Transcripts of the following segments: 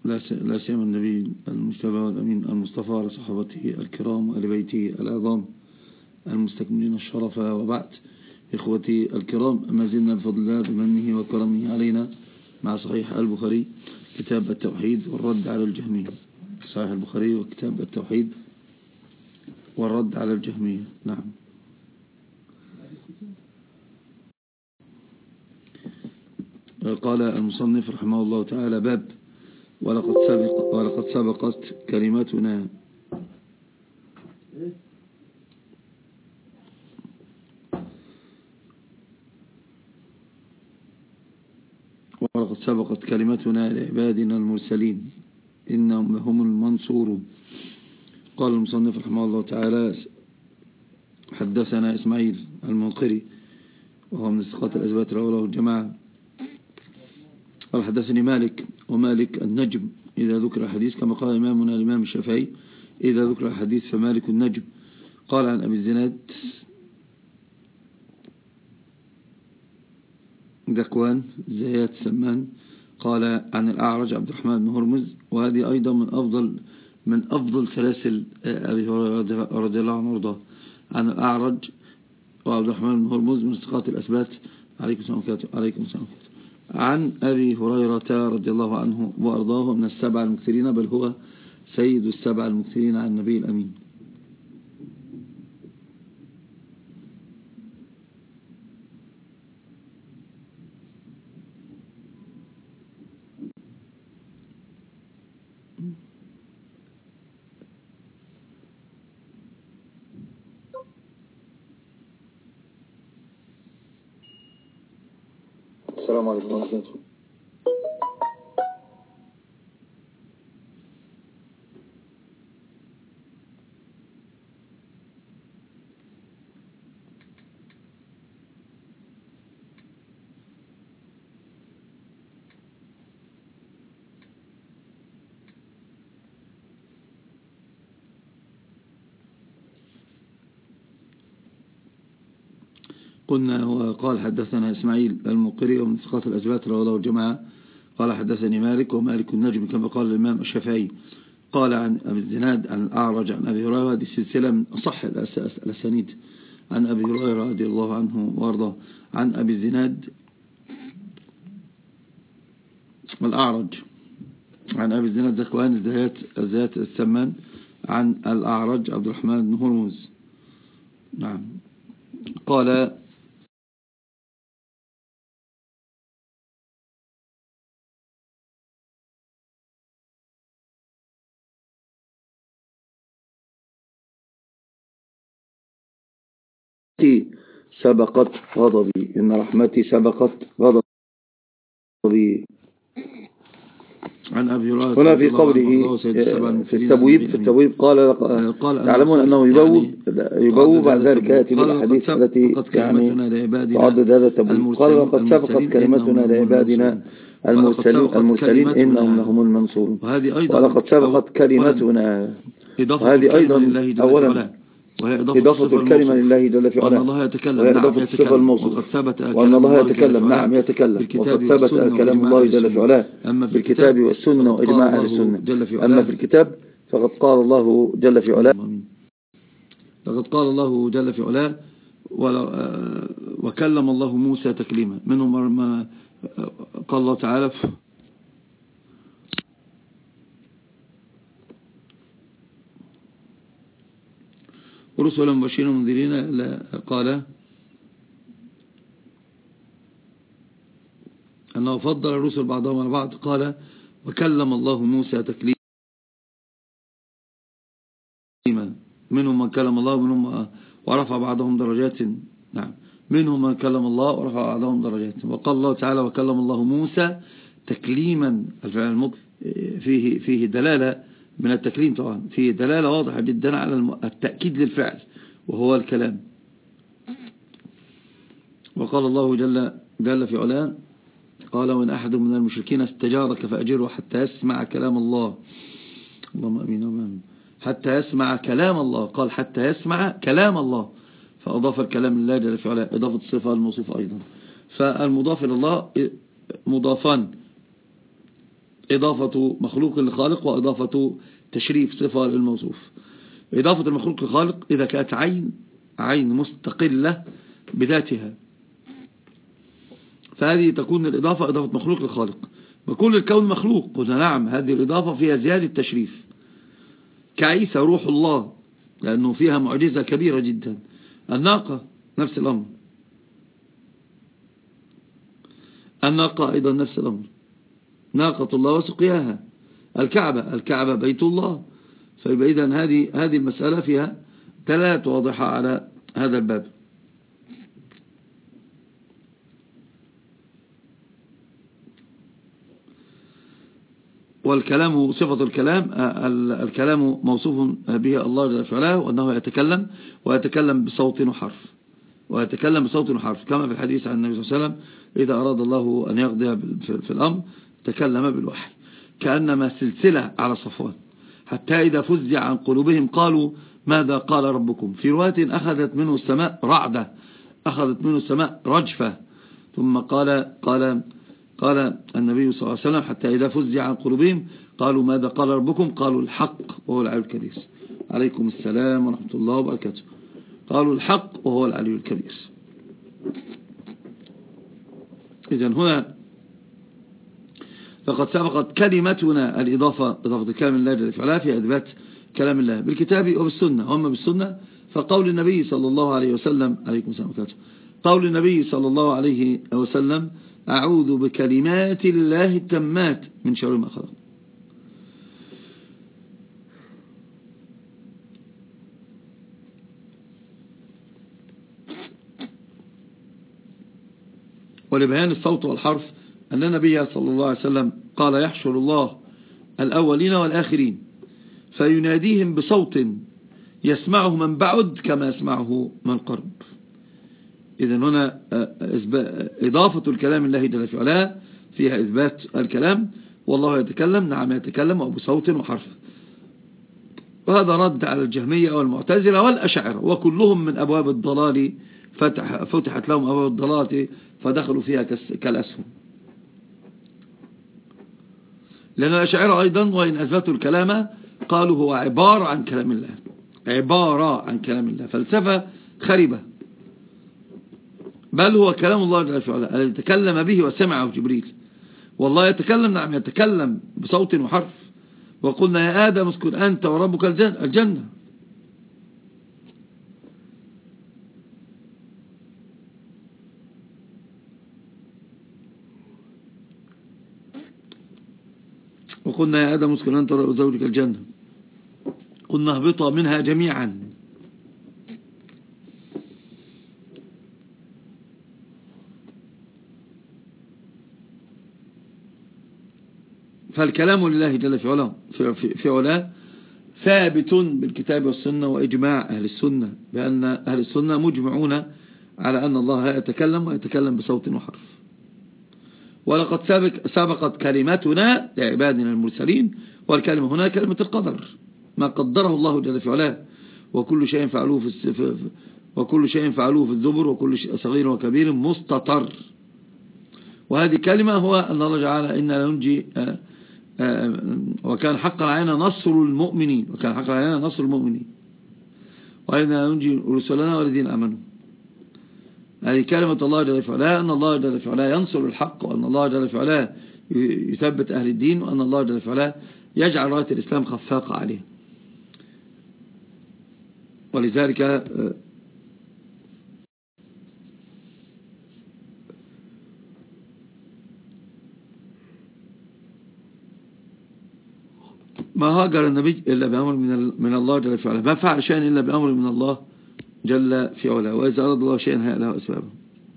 لا سيما النبي المجتبى والأمين المصطفى على صحابته الكرام وآل بيته العظام المستكملين الشرف. وبعد، إخوتي الكرام، ما زلنا بفضل الله بمنه وكرمه علينا مع صحيح البخاري كتاب التوحيد والرد على الجهمية. صحيح البخاري وكتاب التوحيد والرد على الجهمية. نعم. قال المصنف رحمه الله تعالى: باب ولقد سبقت كلماتنا لعبادنا المرسلين إنهم لهم المنصورون. قال المصنف رحمه الله تعالى: حدثنا إسماعيل المنقري وهو من الثقات الأثبات رواه الجماعة. قال حدثني مالك، ومالك النجم إذا ذكر الحديث، كما قال إمامنا الإمام الشافعي: إذا ذكر الحديث فمالك النجم. قال عن أبي الزناد ذكوان زيات سمان، قال عن الأعرج عبد الرحمن بن هرمز، وهذه أيضا من أفضل سلاسل أبي هريرة رضي الله عنه وارضاه. عن الأعرج وعبد الرحمن بن هرمز من الثقات الأثبات عليكم السلام. عن أبي هريرة رضي الله عنه وأرضاه من السبع المكثرين، بل هو سيد السبع المكثرين عن النبي الأمين. السلام عليكم ورحمة الله. قلنا وقال حدثنا إسماعيل المنقري ومن ثقات الأثبات رواه الجماعة. قال حدثني مالك ومالك النجم كما قال الإمام الشافعي. قال عن أبي الزناد عن الأعرج عن أبي هريرة، هذه السلسلة من أصح الأسانيد عن أبي هريرة رضي الله عنه وارضاه. عن أبي الزناد الأعرج عن أبي الزناد ذكوان الزيات السمان، عن الأعرج عبد الرحمن بن هرمز. نعم. قال سبقت غضبي، إن رحمتي سبقت غضبي. عن أبي هريرة هنا في قوله في التبويب قال تعلمون أنه يبوب بعد ذلك يأتي بالأحاديث التي يعني تعدد هذا التبويب. قال لقد سبقت كلمتنا لعبادنا المرسلين إنهم لهم المنصورون. ولقد سبقت كلمتنا، وهذه أيضا أولا إضافة الكلمة لله جل في علاه، وهي إضافة الصفة الموصوف، وأن الله يتكلم. نعم يتكلم، وقد ثبت كلام الله جل في علاه بالكتاب والسنة وإجماع أهل السنة. أما في الكتاب فقد قال الله جل في علاه، لقد قال الله جل في علاه وكلم الله موسى تكليما. منهم ما قال الله تعالى رسلا مبشرين ومنذرين، قال أنه فضل الرسل بعضهم على بعض. قال وكلم الله موسى تكليما. منهم من كلم الله ومنهم ورفع بعضهم درجات. نعم، منهم من كلم الله ورفع بعضهم درجات. وقال الله تعالى وكلم الله موسى تكليما. الفعل المضارع فيه دلالة من التكليم، طبعا فيه دلالة واضحة جدا على التأكيد للفعل وهو الكلام. وقال الله جل في علاه قال وإن أحد من المشركين استجارك فأجره حتى يسمع كلام الله. اللهم أمين وأمين. حتى يسمع كلام الله، قال حتى يسمع كلام الله، فأضاف الكلام لله جل في علاه، إضافة الصفة الموصوف أيضا. فالمضاف إلى الله مضافان، إضافة مخلوق لخالق وإضافة تشريف صفة للموصوف. إضافة المخلوق لخالق إذا كانت عين مستقلة بذاتها، فهذه تكون الإضافة إضافة مخلوق لخالق. وكل الكون مخلوق، قلنا نعم هذه الإضافة فيها زيادة تشريف. كعيسى روح الله لأنه فيها معجزة كبيرة جدا. الناقة نفس الأمر، الناقة أيضا نفس الأمر، ناقة الله وسقياها. الكعبة بيت الله. فيبقى إذن هذه المسألة فيها دلالة واضحة على هذا الباب. والكلام صفة الكلام موصوف به الله جل وعلا، وأنه يتكلم ويتكلم بصوت وحرف كما في الحديث عن النبي صلى الله عليه وسلم إذا أراد الله أن يقضي في الأمر تكلم بالوحي كأنما سلسلة على صفوان، حتى إذا فزع عن قلوبهم قالوا ماذا قال ربكم. في رواية أخذت منه السماء رعدة، أخذت منه السماء رجفة. ثم قال النبي صلى الله عليه وسلم حتى إذا فزع عن قلوبهم قالوا ماذا قال ربكم، قالوا الحق وهو العلي الكبير. عليكم السلام ورحمة الله وبركاته. قالوا الحق وهو العلي الكبير. إذن هنا فقد سبقت كلمتنا الإضافة، إضافة الكلام الله جل وعلا في إثبات كلام الله بالكتاب وبالسنة. وأما بالسنة فقول النبي صلى الله عليه وسلم عليكم السلام وبركاته، قول النبي صلى الله عليه وسلم أعوذ بكلمات الله التامات من شر ما خلق. ولبيان الصوت والحرف أن النبي صلى الله عليه وسلم قال يحشر الله الأولين والآخرين فيناديهم بصوت يسمعه من بعد كما يسمعه من قرب. إذن هنا إضافة الكلام الله جل وعلا فيها إثبات الكلام، والله يتكلم نعم يتكلم وبصوت وحرف. وهذا رد على الجهمية والمعتزلة والأشاعرة، وكلهم من أبواب الضلال فتحت لهم أبواب الضلال فدخلوا فيها كالأسهم. لأن الأشاعرة أيضا وإن أثبتوا الكلام قالوا هو عبارة عن كلام الله، عبارة عن كلام الله، فلسفة خريبة، بل هو كلام الله جل وعلا الذي تكلم به وسمعه جبريل. والله يتكلم نعم يتكلم بصوت وحرف. وقلنا يا آدم اسكن أنت وربك الجنة. وقلنا يا آدم اسكن أنت وزوجك الجنة، قلنا اهبطا منها جميعا. فالكلام لله جل في علاه ثابت بالكتاب والسنة وإجماع أهل السنة، بأن أهل السنة مجمعون على أن الله يتكلم ويتكلم بصوت وحرف. ولقد سبقت كلماتنا لعبادنا المرسلين، والكلمة هنا كلمة القدر، ما قدره الله جل في علاه، وكل شيء فعلوه في الزبر، وكل شيء صغير وكبير مستطر. وهذه كلمة هو أن الله جعل إنا لننجي وكان حقا علينا نصر المؤمنين، وإنا ننجي رسلنا والذين آمنوا. هذه كلمة الله جل في علاه، أن الله جل في علاه ينصر الحق، وأن الله جل في علاه يثبت أهل الدين، وأن الله جل في علاه يجعل راية الإسلام خفاقة عليه. ولذلك ما هاجر النبي إلا بأمر من الله جل في علاه، ما فعل شيئا إلا بأمر من الله جل في علاه، وإذا أراد الله شيئا هيأ له أسبابه.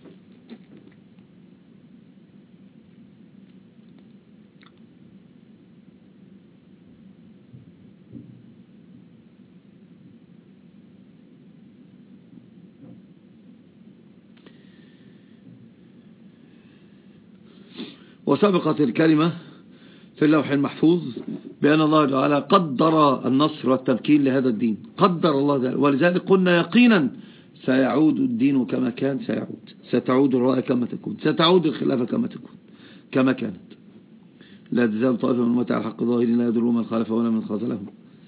وسبقت الكلمة في اللوح المحفوظ بأن الله تعالى قدر النصر والتمكين لهذا الدين، قدر الله ذلك. ولذلك قلنا يقينا سيعود الدين كما كان، ستعود الرأي كما تكون، ستعود الخلافة كما تكون كما كانت. لا تزال طائفة من أمتي على الحق ظاهرين لا يضرون من خالفهم ولا من خذلهم.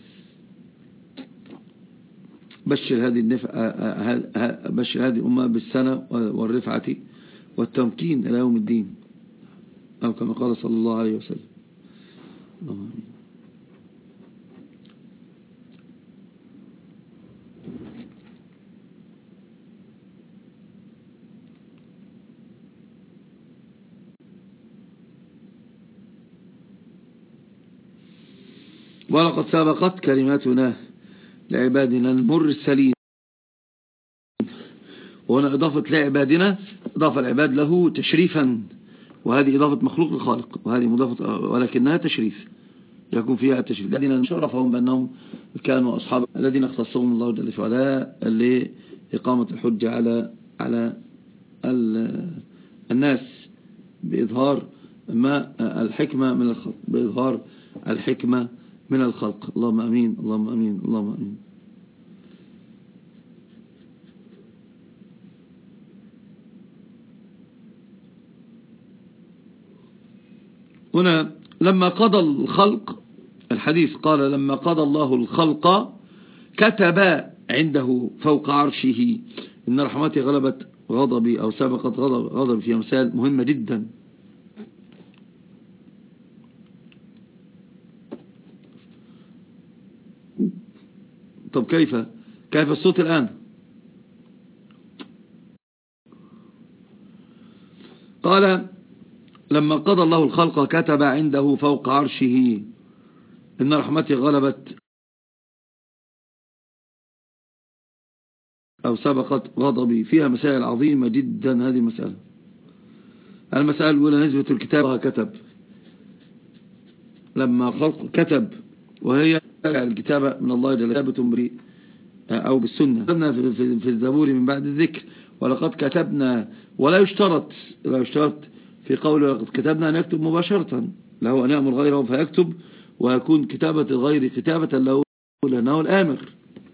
بشر هذه الأمة بالسنة والرفعة والتمكين إلى يوم الدين، أو كما قال صلى الله عليه وسلم. ولقد سبقت كلماتنا لعبادنا المرسلين. وهنا إضافة لعبادنا، إضافة العباد له تشريفا، وهذه إضافة مخلوق للخالق، وهذه مضافة ولكنها تشريف، يكون فيها التشريف. الذين شرفهم بأنهم كانوا أصحاب الذين اختصهم الله جل وعلا لإقامة الحجة على الناس بإظهار ما الحكمة من الخلق، بإظهار الحكمة من الخلق. اللهم أمين، اللهم أمين، اللهم أمين. هنا لما قضى الخلق، الحديث قال لما قضى الله الخلق كتب عنده فوق عرشه إن رحمتي غلبت غضبي أو سبقت غضبي، في مسائل مهمة جدا. طب كيف الصوت الآن؟ قال لما قضى الله الخلق كتب عنده فوق عرشه إن رحمتي غلبت أو سبقت غضبي، فيها مسائل عظيمة جدا. هذه المسألة الأولى نسبة الكتاب كتب، لما خلق كتب، وهي الكتابة من الله جل وعلا أو بالسنة. كتبنا في الزبور من بعد الذكر ولقد كتبنا، ولا يشترط في قوله لقد كتبنا أن يكتب مباشرة، له أن يأمر غيره فيكتب، ويكون كتابة الغير كتابة له لأنه الآمر.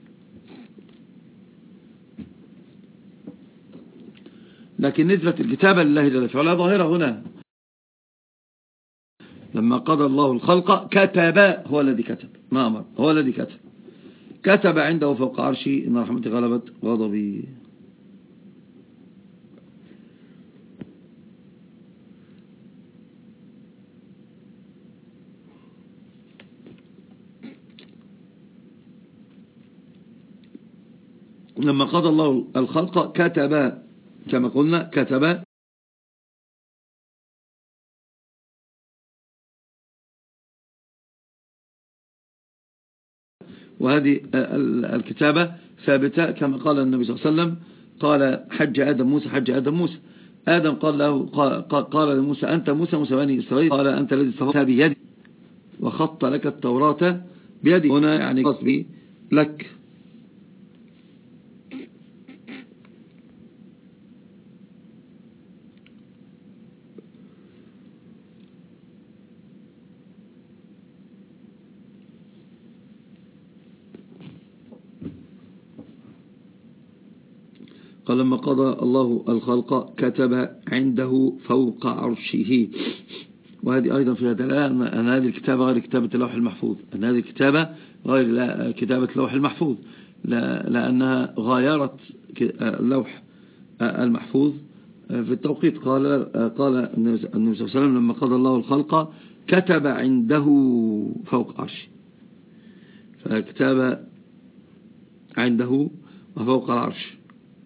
لكن نسبة الكتابة لله جل وعلا ظاهرة هنا. لما قضى الله الخلق كتب، هو الذي كتب، ما أمر، هو الذي كتب عنده فوق عرشي إن رحمتي غلبت غضبي. لما قضى الله الخلق كتب، كما قلنا كتب، وهذه الكتابة ثابتة كما قال النبي صلى الله عليه وسلم. قال حج آدم موسى آدم قال لموسى أنت موسى بني إسرائيل، قال أنت الذي صفحت بيدي وخط لك التوراة بيدي. هنا يعني قصبي لك. قال لما قضى الله الخلق كتب عنده فوق عرشه، وهذه أيضا فيها دلالة أن هذه الكتابة غير كتابة اللوح المحفوظ، أن هذه الكتابة غير كتابة اللوح المحفوظ، لأنها غايرت اللوح المحفوظ في التوقيت. قال النبي صلى الله عليه وسلم لما قضى الله الخلق كتب عنده فوق عرشه، فكتاب عنده وفوق العرش.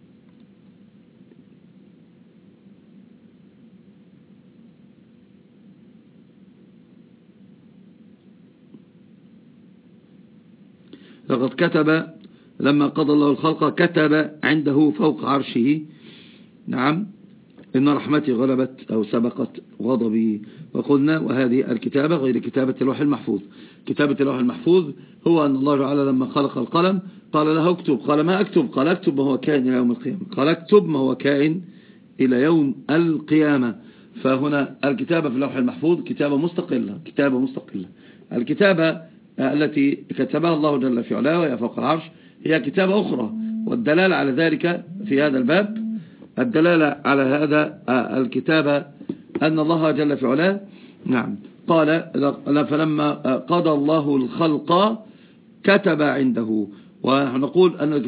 لقد كتب لما قضى الله الخلق كتب عنده فوق عرشه، نعم، إن رحمتي غلبت أو سبقت غضبي. وقلنا وهذه الكتابة غير كتابة اللوح المحفوظ. كتابة اللوح المحفوظ هو أن الله تعالى لما خلق القلم قال له اكتب، قال ما أكتب؟ قال اكتب ما هو كائن إلى يوم القيامة، قال اكتب ما هو كائن إلى يوم القيامة. فهنا الكتابة في اللوح المحفوظ كتابة مستقلة. الكتابة التي كتبها الله جل في علاه وهي فوق العرش هي كتابة أخرى، والدلالة على ذلك في هذا الباب، الدلالة على هذا الكتابة أن الله جل في علاه، نعم، قال فلما قضى الله الخلق كتب عنده. ونقول أن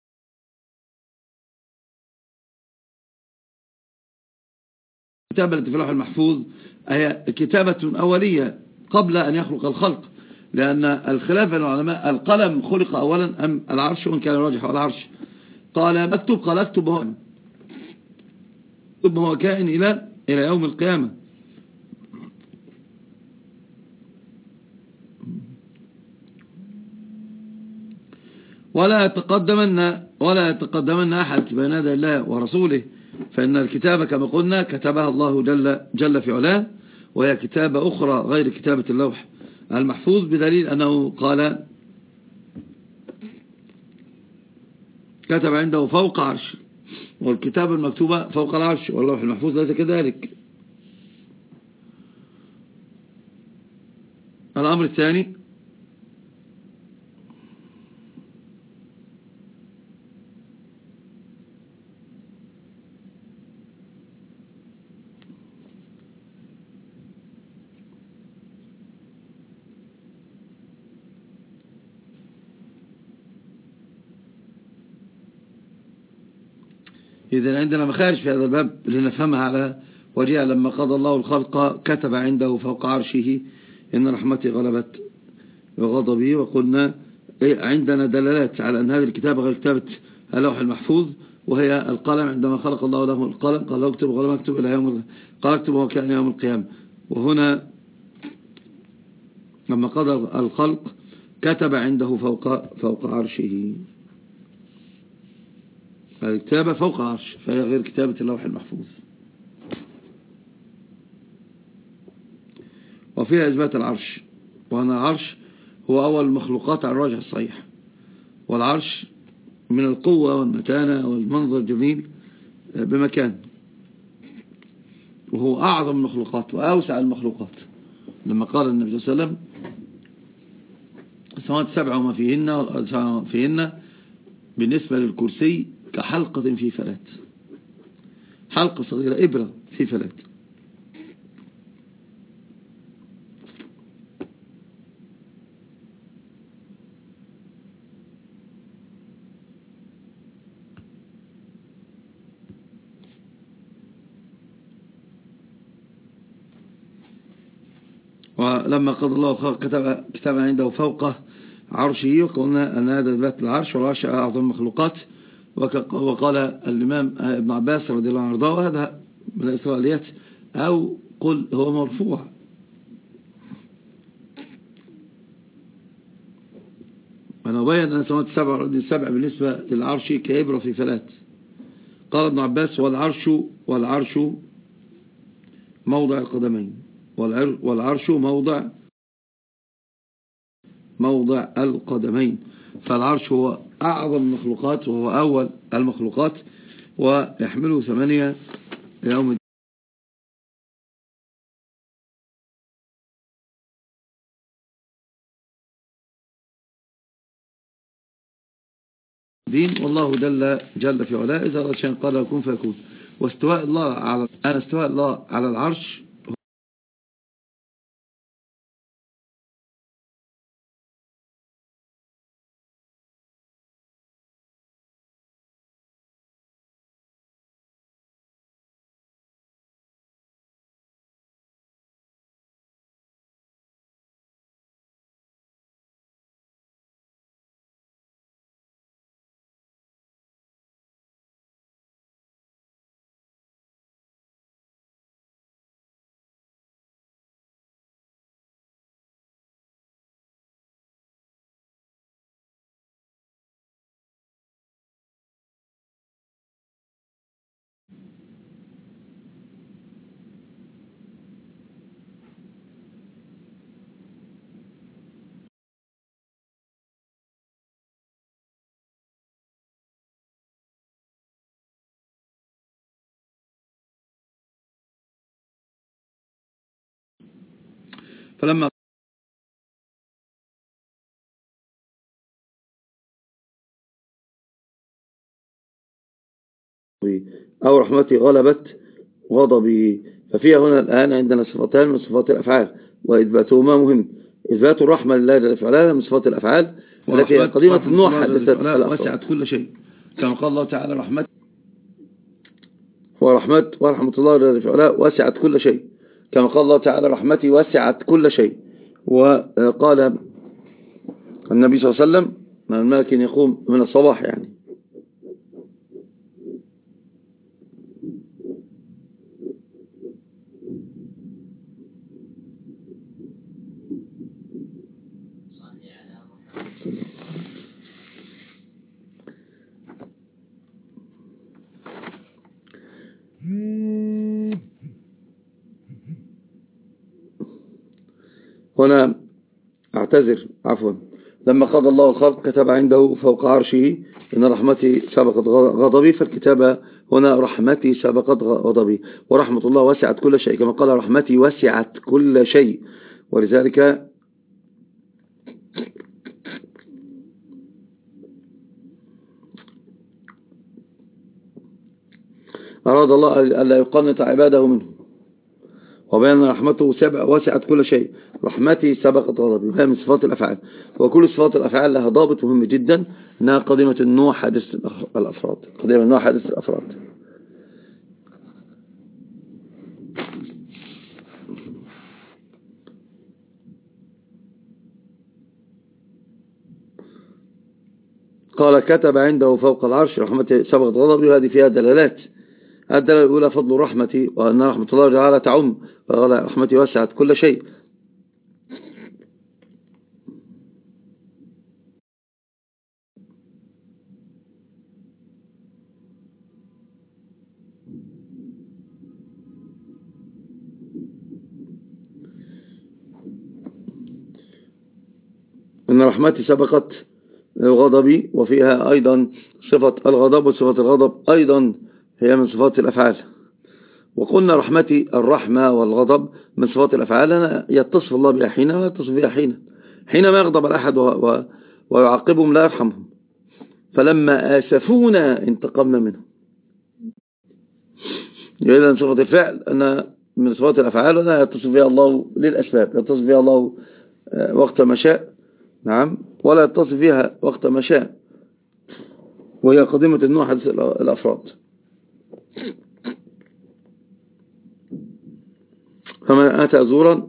الكتابة التي في اللوح المحفوظ هي كتابة أولية قبل أن يخلق الخلق، لأن الخلاف بين العلماء القلم خلق أولا أم العرش، وإن كان راجح على العرش. قال مكتوب، قال اكتب هو كائن إلى يوم القيامة. ولا يتقدمن أحد بين يدي الله ورسوله، فإن الكتابة كما قلنا كتبها الله جل في علاه، وهي كتابة أخرى غير كتابة اللوح المحفوظ، بدليل أنه قال كتب عنده فوق عرش، والكتابة المكتوبة فوق العرش، واللوح المحفوظ ليس كذلك. الأمر الثاني إذن عندنا مخارج في هذا الباب لنفهمها على وجهها. لما قضى الله الخلق كتب عنده فوق عرشه إن رحمتي غلبت وغضبي. وقلنا عندنا دلالات على أن هذه الكتابة غير كتابة اللوح المحفوظ، وهي القلم. عندما خلق الله له القلم قال له اكتب، ولم اكتب إلى قال اكتب وكان يوم القيامة. وهنا لما قضى الخلق كتب عنده فوق عرشه، الكتابة فوق عرش، فهي غير كتابة اللوح المحفوظ. وفيها إثبات العرش، وأن العرش هو أول المخلوقات على الراجح الصحيح، والعرش من القوة والمتانة والمنظر الجميل بمكان، وهو أعظم المخلوقات وأوسع المخلوقات. لما قال النبي صلى الله عليه وسلم السماوات السبع وما فيهن بالنسبة للكرسي كحلقة في فلات، حلقة صغيرة، إبرة في فلات. ولما قضى الله الخلق كتب عنده فوق عرشه، وقلنا أن هذا ذات العرش، والعرش أعظم المخلوقات. وقال الإمام ابن عباس رضي الله عنه وهذا من الإسرائيليات، أو قل هو مرفوع. أنا أبين أن السماوات السبع بالنسبة للعرش كإبرة في فلات. قال ابن عباس والعرش موضع القدمين، والعرش موضع القدمين. فالعرش هو أعظم المخلوقات وهو أول المخلوقات، ويحمله 8 يوم الدين. والله جل في علاه إذا أراد شيئا قال يكون فيكون. واستواء الله على العرش فلما أو رحمتي غلبت غضبي. ففيها هنا الآن عندنا صفتان من صفات الأفعال، وإثباتهما مهم. إثبات الرحمة لله جل وعلا من صفات الأفعال التي قديمة النوح حدثت وسعت كل شيء، كما قال الله تعالى ورحمة الله جل وعلا وسعت كل شيء، كما قال الله تعالى رحمتي وسعت كل شيء. وقال النبي صلى الله عليه وسلم من الملك يقوم من الصباح يعني هنا اعتذر عفوا. لما قضى الله الخلق كتب عنده فوق عرشه إن رحمتي سبقت غضبي، فالكتابة هنا رحمتي سبقت غضبي، ورحمة الله وسعت كل شيء، كما قال رحمتي وسعت كل شيء. ولذلك أراد الله ألا يقنط عباده منه، وبين رحمته وسعت كل شيء. رحمتي سبقت غضبي، وهي من صفات الأفعال، وكل صفات الأفعال لها ضابط مهم جدا، أنها قديمة النوع حادث الأفراد، قديمة النوع حادث الأفراد. قال كتب عنده فوق العرش رحمتي سبقت غضبي، وهذه فيها دلالات. الدلالة الأولى فضل رحمتي، وأن رحمة الله تعالى تعم، وقال رحمتي وسعت كل شيء. إن رحمتي سبقت غضبي، وفيها أيضا صفة الغضب، وصفة الغضب أيضا هي من صفات الأفعال. وقلنا رحمتي الرحمة والغضب من صفات الأفعال أنا يتصف الله بها حين ويتصف بها حينما يغضب الأحد ويعاقبهم لا يرحمهم. فلما آسفونا انتقمنا منهم. إذا صفة الفعل أن من صفات الأفعال أنا يتصف بها الله للأسباب، يتصف بها الله وقت ما شاء، نعم، ولا يتصف بها وقت ما شاء، وهي قديمة النوع حدث الأفراد. فمن أتى زورا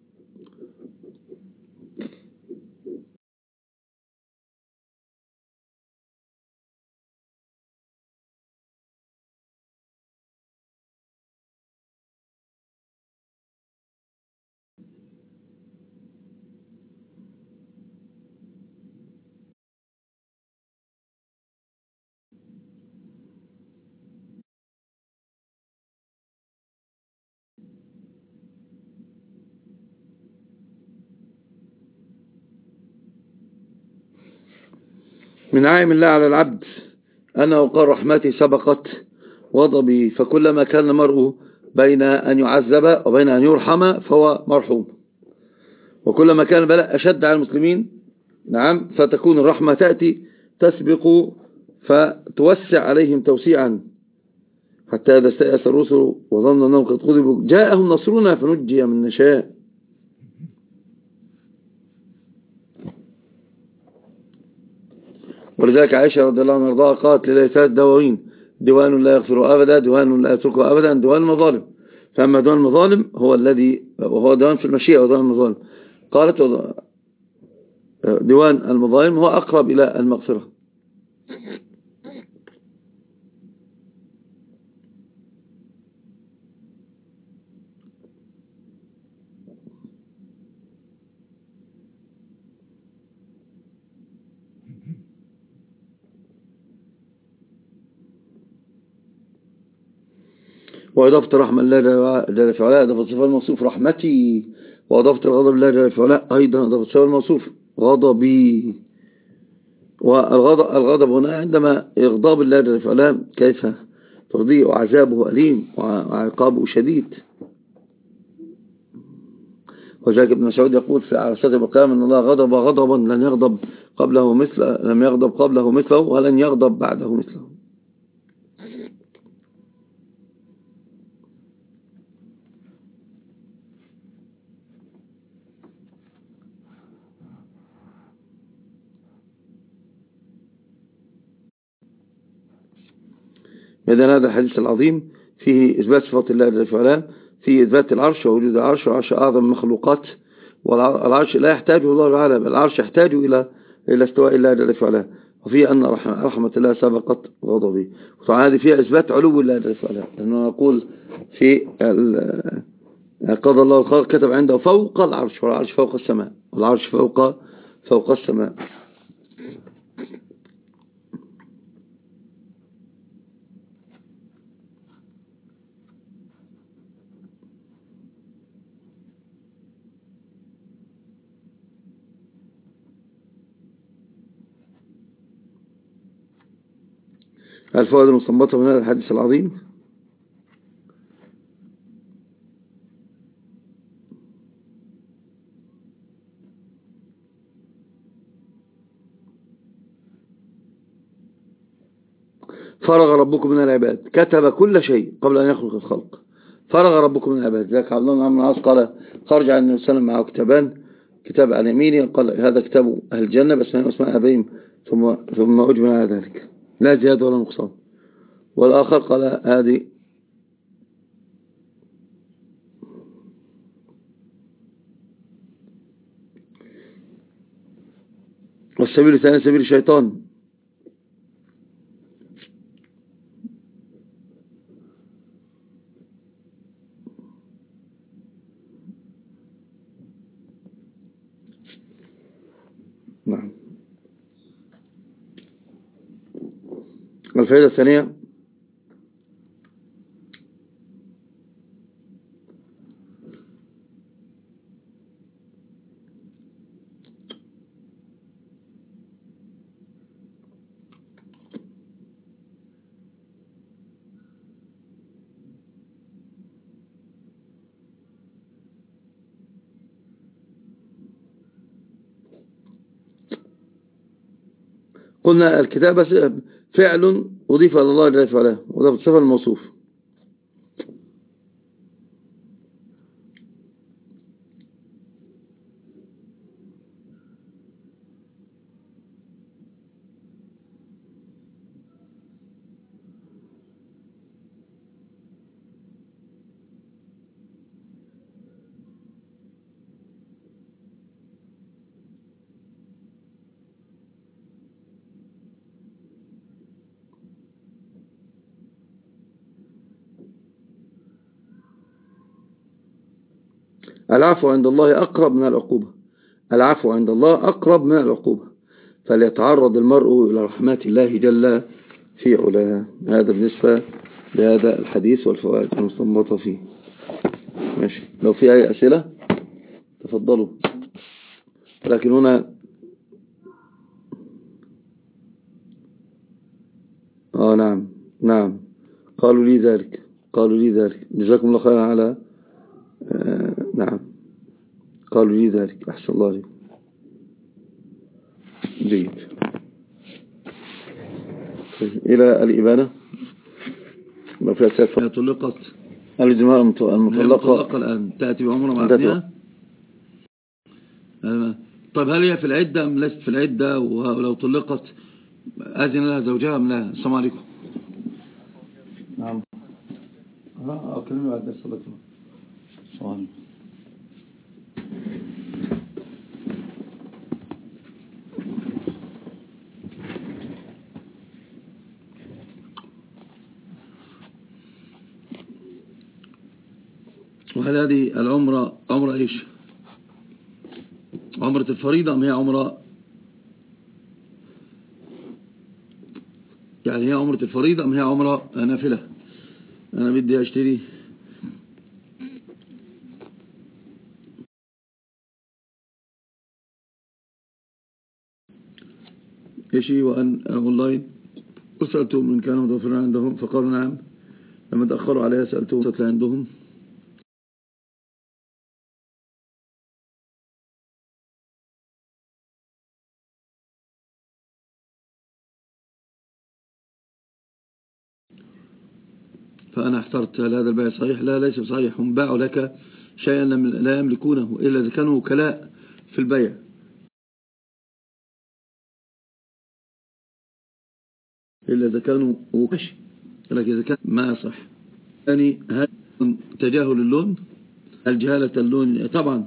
من عائم الله على العبد أنه قال رحمتي سبقت غضبي، فكلما كان المرء بين أن يعذب وبين أن يرحم فهو مرحوم، وكلما كان البلاء أشد على المسلمين، نعم، فتكون الرحمة تأتي تسبق فتوسع عليهم توسيعا، حتى إذا استيأس الرسل وظن أنهم قد كذبوا جاءهم نصرنا فنجي من نشاء. ولذلك عائشة رضي الله عنها وارضاها قالت لله ثلاث دواوين: ديوان لا يغفر أبدا، ديوان لا يتركه أبدا، ديوان المظالم. فأما ديوان المظالم هو الذي هو ديوان في المشيئة وديوان المظالم. قالت ديوان المظالم هو أقرب إلى المغفرة. وإضافة الرحمة لله جل في علاه إضافة صفة الموصوف رحمتي، وإضافة الغضب لله جل في علاه أيضا إضافة صفة الموصوف غضبي. والغضب هنا عندما يغضب الله جل في علاه كيف ترضيه، وعذابه أليم وعقابه شديد. وجاء ابن مسعود يقول في عرصات القيامة أن الله غضب غضبا لم يغضب قبله مثله ولن يغضب بعده مثله. إذن هذا الحديث العظيم فيه إثبات صفات الله جل وعلا، فيه إثبات العرش ووجود العرش، والعرش أعظم المخلوقات، والعرش لا يحتاج الله تعالى، بل العرش يحتاج إلى استواء الله جل وعلا، وفيه أن رحمة الله سبقت غضبه. وطبعا هذه فيها إثبات علو الله جل وعلا، لأنه نقول في قضى الله الخلق كتب عنده فوق العرش، والعرش فوق السماء، والعرش فوق السماء. الفوائد المستنبطة من هذا الحديث العظيم: فرغ ربكم من العباد، كتب كل شيء قبل أن يخلق الخلق. فرغ ربكم من العباد. ذلك عبد الله بن عمرو بن العاص قال: خرج عن النبي صلى الله عليه وسلم معه كتابان، كتاب عن يمينه قال هذا كتاب أهل الجنة بأسماء أبيهم، ثم أجمع على ذلك لا زيادة ولا نقصان. والآخر قال هذه والسبيل الثاني سبيل الشيطان. نعم. الفائدة الثانية: قلنا الكتابة فعل أضيف إلى الله جل وعلا، وده بالصفة الموصوف. العفو عند الله أقرب من العقوبة، العفو عند الله أقرب من العقوبة، فليتعرض المرء إلى رحمات الله جل في علاه. هذا بالنسبة لهذا الحديث والفوائد المستنبطة فيه. ماشي، لو في أي أسئلة تفضلوا. لكن هنا نعم قالوا لي ذلك جزاكم الله خيرا على نعم قالوا لي ذلك، أحسن الله عليكم. جيد. إلى الإبانة. ما في أسئلة؟ طلقت الجماعة المطلقة الآن تأتي بعمرة مع ابنها. طيب هل هي في العدة أم ليست في العدة؟ ولو طلقت أذن لها زوجها أم لا؟ السلام عليكم. نعم. أكلمني بعد درس الله. السلام عليكم. وهل هذه العمرة عمرة إيش؟ عمرة الفريضة أم هي عمرة، يعني هي عمرة الفريضة أم هي عمرة نافلة؟ أنا بدي أشتري إيشي وأن أونلاين، وسألتهم إن كانوا متوفرين عندهم فقالوا نعم. لما تأخروا عليها سألتهم تطلع عندهم. فأنا احترت هل هذا البيع صحيح؟ لا، ليس صحيح. هم باعوا لك شيئا لا يملكونه إلا إذا كانوا وكلاء في البيع. إلا إذا كانوا وكلاء. لكن إذا كان ما صح يعني هل تجاهل اللون، هل جهالة اللون طبعا.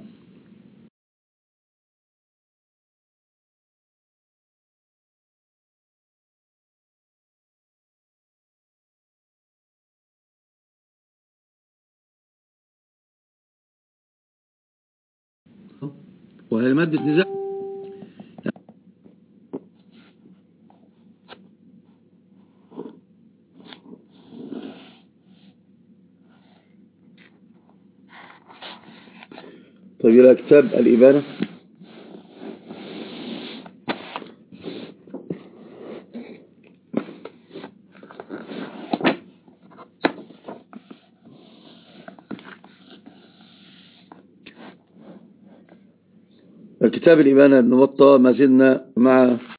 وهي مادة نزاع. طيب إلى كتاب الإبانة. كتاب الإبانة بن بطة ما زلنا مع